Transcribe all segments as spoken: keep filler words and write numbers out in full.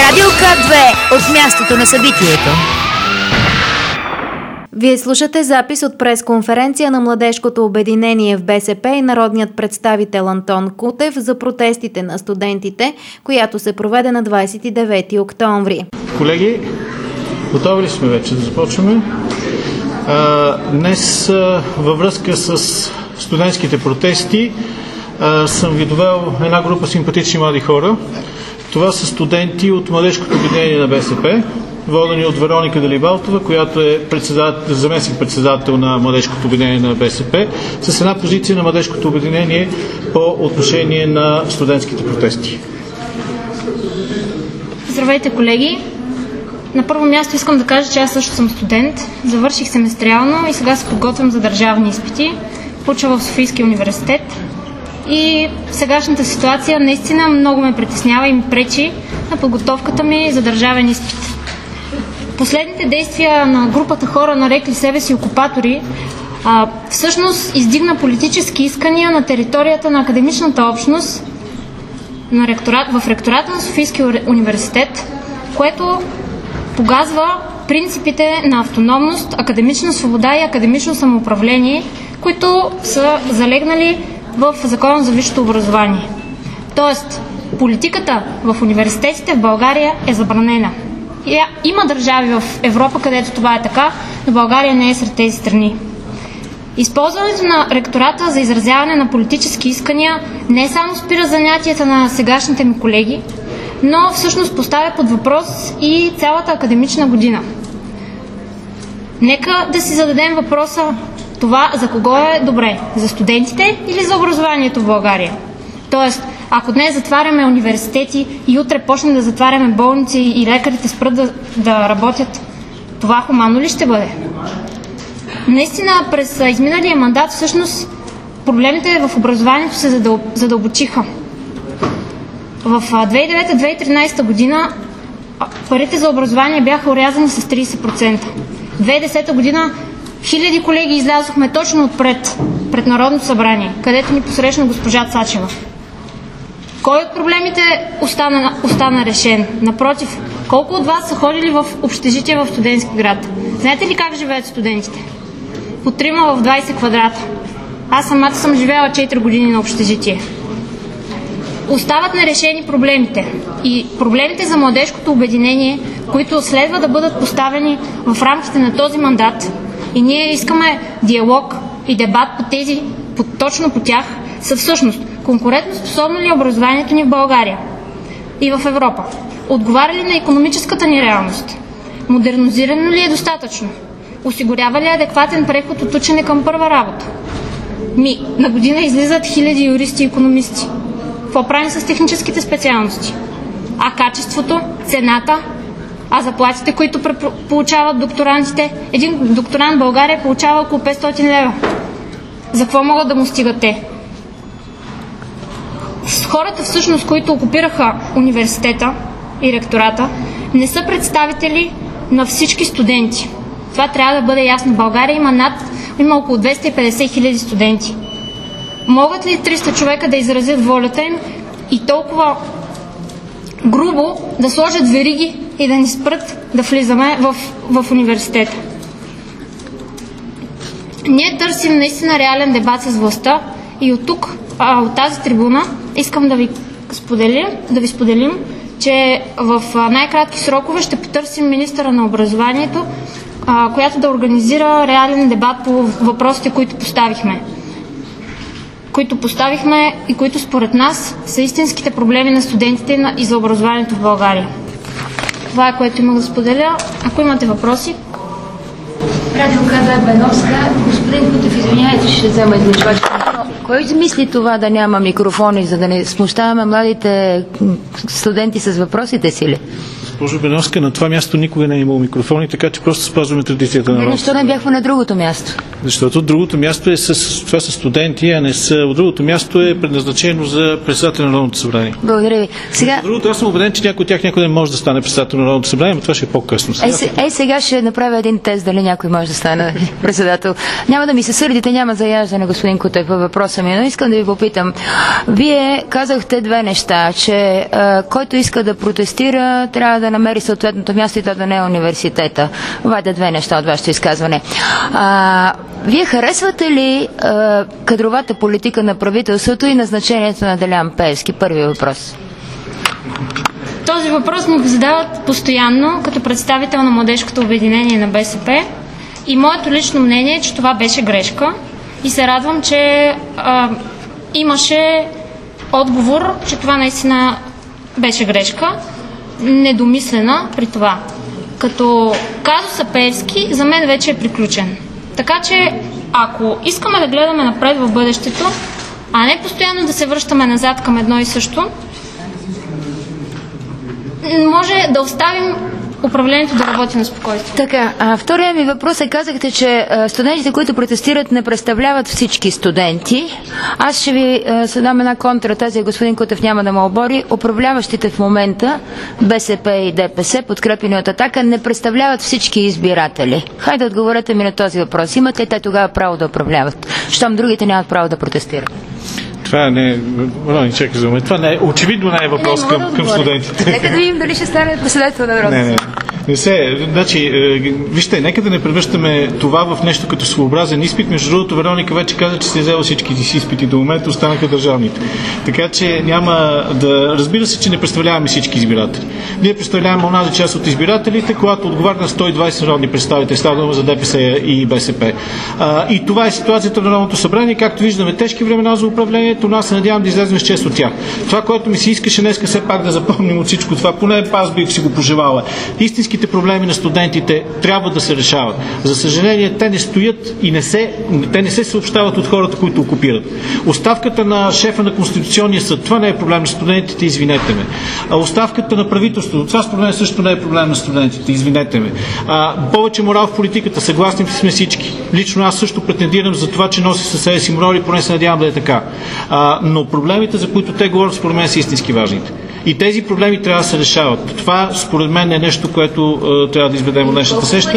Радио К две от мястото на събитието. Вие слушате запис от пресконференция на Младежкото обединение в БСП и народният представител Антон Кутев за протестите на студентите, която се проведе на двадесет и девети октомври. Колеги, готови ли сме вече да започваме? А, днес а, във връзка с студентските протести а, съм ви довел една група симпатични млади хора. Това са студенти от Младежкото обединение на БСП, водени от Вероника Далибалтова, която е заместник-председател на Младежкото обединение на БСП, с една позиция на Младежкото обединение по отношение на студентските протести. Здравейте, колеги! На първо място искам да кажа, че аз също съм студент. Завърших семестриално и сега се подготвям за държавни изпити. Уча в Софийския университет. И сегашната ситуация наистина много ме притеснява и ми пречи на подготовката ми за държавен изпит. Последните действия на групата хора, нарекли себе си окупатори, а, всъщност издигна политически искания на територията на академичната общност на ректорат, в ректората на Софийския университет, което погазва принципите на автономност, академична свобода и академично самоуправление, които са залегнали в Закона за висшето образование. Тоест, политиката в университетите в България е забранена. Има държави в Европа, където това е така, но България не е сред тези страни. Използването на ректората за изразяване на политически искания не само спира занятията на сегашните ми колеги, но всъщност поставя под въпрос и цялата академична година. Нека да си зададем въпроса: това за кого е добре? За студентите или за образованието в България? Тоест, ако днес затваряме университети и утре почнем да затваряме болници и лекарите спрат да, да работят, това хуманно ли ще бъде? Наистина, през изминалия мандат всъщност проблемите в образованието се задъл... задълбочиха. В две хиляди и девета - две хиляди и тринадесета година парите за образование бяха орязани с тридесет процента. две хиляди и десета година хиляди колеги излязохме точно отпред, пред Народното събрание, където ни посрещна госпожа Цачева. Кой от проблемите остана, остана решен? Напротив, колко от вас са ходили в общежитие в студентски град? Знаете ли как живеят студентите? По трима в двадесет квадрата. Аз самата съм живеела четири години на общежитие. Остават нерешени проблемите. И проблемите за Младежкото обединение, които следва да бъдат поставени в рамките на този мандат, и ние искаме диалог и дебат по тези, по, точно по тях, са всъщност: конкурентоспособно ли е образованието ни в България и в Европа? Отговаря ли на икономическата ни реалност? Модернизирано ли е достатъчно? Осигурява ли адекватен преход от учене към първа работа? Ми, на година излизат хиляди юристи и икономисти. Какво правим с техническите специалности? А качеството, цената, а заплатите, които получават докторантите? Един докторант в България получава около петстотин лева. За какво могат да му стигат те? Хората всъщност, които окупираха университета и ректората, не са представители на всички студенти. Това трябва да бъде ясно. В България има, над, има около двеста и петдесет хиляди студенти. Могат ли триста човека да изразят волята им и толкова грубо да сложат вериги и да ни спрат да влизаме в, в университета? Ние търсим наистина реален дебат с властта и от тук, а, от тази трибуна, искам да ви споделим, да ви споделим, че в най-кратки срокове ще потърсим министъра на образованието, а, която да организира реален дебат по въпросите, които поставихме. които поставихме и които според нас са истинските проблеми на студентите и за образованието в България. Това е, което имах да споделя. Ако имате въпроси. Радио К две Беновска. Господин Кутев, извиняйте, ще взема един човек. Кой измисли това да няма микрофони, за да не смущаваме младите студенти с въпросите си ли? Госпожо Беновска, на това място никога не е имало микрофони, така че просто спазваме традицията на Народното събрание. Защо не бяхме на другото място? Защото другото място е с, това са студенти, а не са... От другото място е предназначено за председател на Народното събрание. Благодаря ви. Сега... Другото, аз съм убеден, че някой от тях някой не може да стане председател на Народното събрание, но това ще е по-късно. Сега... Е, е, сега ще направя един тест, дали някой може да стане председател. Няма да ми се сърдите, няма заяждане, господин Кутев, във въпроса. въпроса ми, но искам да ви попитам. Вие казахте две неща, че а, който иска да протестира, трябва да намери съответното място и то да не е университета. Вайде две неща от вашето изказване. А, вие харесвате ли а, кадровата политика на правителството и назначението на Делян Пеевски? Първи въпрос. Този въпрос ми го задават постоянно като представител на Младежкото обединение на БСП и моето лично мнение е, че това беше грешка и се радвам, че а, имаше отговор, че това наистина беше грешка, недомислена при това. Като казуса Пеевски за мен вече е приключен. Така че ако искаме да гледаме напред в бъдещето, а не постоянно да се връщаме назад към едно и също, може да оставим управлението да работи на спокойствие. Така, а втория ми въпрос е, казахте, че а, студентите, които протестират, не представляват всички студенти. Аз ще ви а, дам една контра, тази господин Кутев няма да ме обори. Управляващите в момента, БСП и ДПС, подкрепени от Атака, не представляват всички избиратели. Хайде, отговорете ми на този въпрос. Имат ли те тогава право да управляват, щом другите нямат право да протестират? Това не е... Не, чакай за момент. Това не е... Очевидно не е въпрос не, към, да към студентите. Нека да видим дали ще стане председател на народа. Не, не. Не се, значи, е, вижте, нека да не превръщаме това в нещо като своеобразен изпит. Между другото, Вероника вече каза, че се взела всички си изпити до момента, останаха държавните. Така че няма да... Разбира се, че не представляваме всички избиратели. Ние представляваме онази част от избирателите, която отговаря на сто и двайсет народни представители, става дума за ДПС и БСП. А, и това е ситуацията в Народното събрание. Както виждаме, тежки времена за управлението, но аз се надявам да излезем с чест от тях. Това, което ми се искаше днес все пак да запомним от всичко това, поне аз бих си го пожелала. Истинските проблеми на студентите трябва да се решават. За съжаление, те не стоят и не се, те не се съобщават от хората, които окупират. Оставката на шефа на Конституционния съд, това не е проблем на студентите, извинете ме. А оставката на правителството, това според мен също не е проблем на студентите, извинете ме. А, повече морал в политиката, съгласни сме всички. Лично аз също претендирам за това, че носи със себе си морал и поне се надявам да е така. А, но проблемите, за които те говорят, според мен са истински важните. И тези проблеми трябва да се решават. Това, според мен, е нещо, което е, трябва да изведем от днешната среща.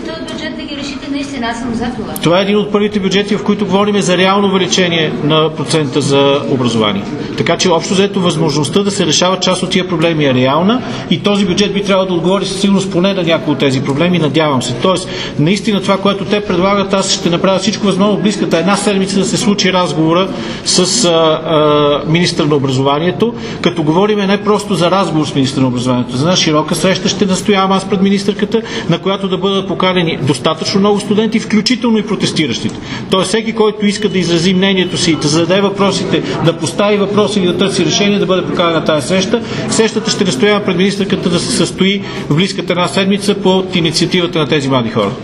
Това е един от първите бюджети, в които говорим за реално увеличение на процента за образование. Така че общо взето възможността да се решават част от тия проблеми е реална и този бюджет би трябвало да отговори със сигурност поне на някои от тези проблеми, надявам се. Тоест, наистина това, което те предлагат, аз ще направя всичко възможно близката една седмица да се случи разговора с а, а, министър на образованието, като говорим не просто за разговор с министър на образованието, за една широка среща ще настоявам аз пред министърката, на която да бъдат поканени достатъчно много студенти, включително и протестиращите. Тоест всеки, който иска да изрази мнението си, да зададе въпросите, да постави въпроси или да търси решение, да бъде поканен на тази среща. Срещата ще настоявам пред министърката да се състои в близката една седмица под инициативата на тези млади хора.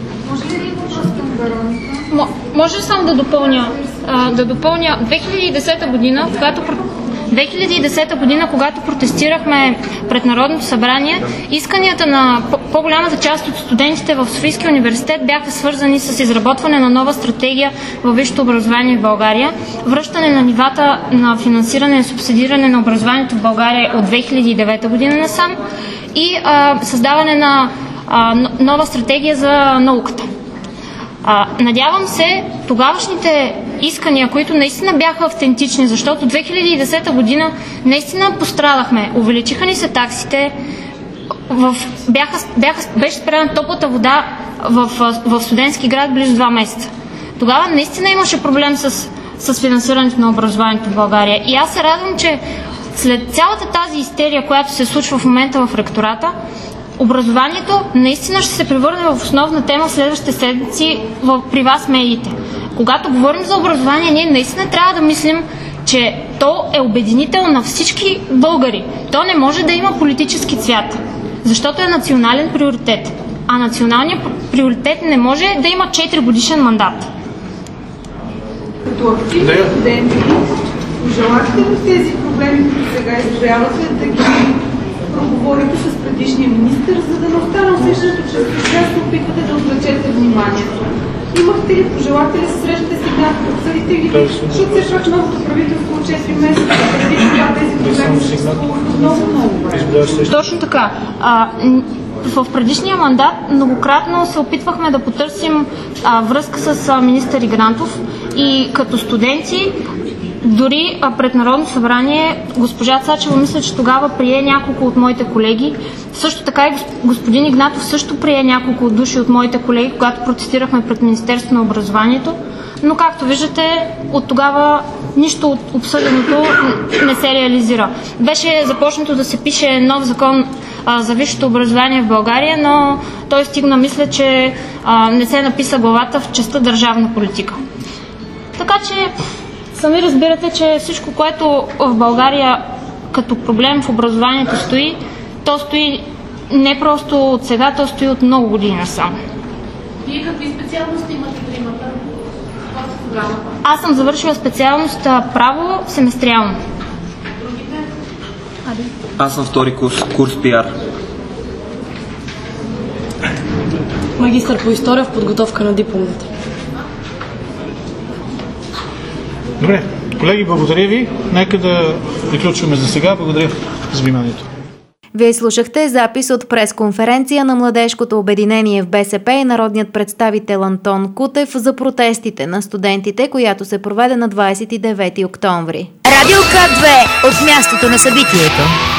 Може само да допълня, да допълня две хиляди и десета година, когато две хиляди и десета година, когато протестирахме пред Народното събрание, исканията на по-голямата част от студентите в Софийския университет бяха свързани с изработване на нова стратегия във висшето образование в България, връщане на нивата на финансиране и субсидиране на образованието в България от две хиляди и девета година насам и а, създаване на а, нова стратегия за науката. А, надявам се тогавашните искания, които наистина бяха автентични, защото две хиляди и десета година наистина пострадахме. Увеличиха ни се таксите, в, бяха, бяха, беше спряна топлата вода в, в, в студентски град близо два месеца. Тогава наистина имаше проблем с, с финансирането на образованието в България. И аз се радвам, че след цялата тази истерия, която се случва в момента в ректората, образованието наистина ще се превърне в основна тема в следващите седмици в, при вас медиите. Когато говорим за образование, ние наистина трябва да мислим, че то е обединител на всички българи. То не може да има политически цвят, защото е национален приоритет. А националният приоритет не може да има четири годишен мандат. Като активни студенти, пожелахте ли тези проблеми, които сега изброявате, да ги проговорите с предишния министър, за да не остане усещането, че сега се опитвате да отвлечете вниманието? Имахте ли, пожелахте ли се срещате с тях, обсъдите ги, защото все пак новото правителство от четири месеца, преди това тези проблеми съществуват много, много време. Точно така. А, в предишния мандат многократно се опитвахме да потърсим а, връзка с а, министър Игнатов и като студенти Дори а, пред Народно събрание госпожа Цачева мисля, че тогава прие няколко от моите колеги. Също така и господин Игнатов също прие няколко от души от моите колеги, когато протестирахме пред Министерството на образованието. Но както виждате, от тогава нищо от обсъденото не се реализира. Беше започнато да се пише нов закон а, за висшето образование в България, но той стигна, мисля, че а, не се написа главата в частта държавна политика. Така че сами разбирате, че всичко, което в България като проблем в образованието стои, то стои не просто от сега, то стои от много години насам. Вие какви специалности имате тримата? Аз съм завършила специалност право семестриално. Аз съм втори курс, курс пиар. Магистър по история в подготовка на дипломата. Добре, колеги, благодаря ви. Нека да приключваме за сега. Благодаря за вниманието. Вие слушахте запис от пресконференция на Младежкото обединение в БСП и народният представител Антон Кутев за протестите на студентите, която се проведе на двадесет и девети октомври. Радио К две от мястото на събитието.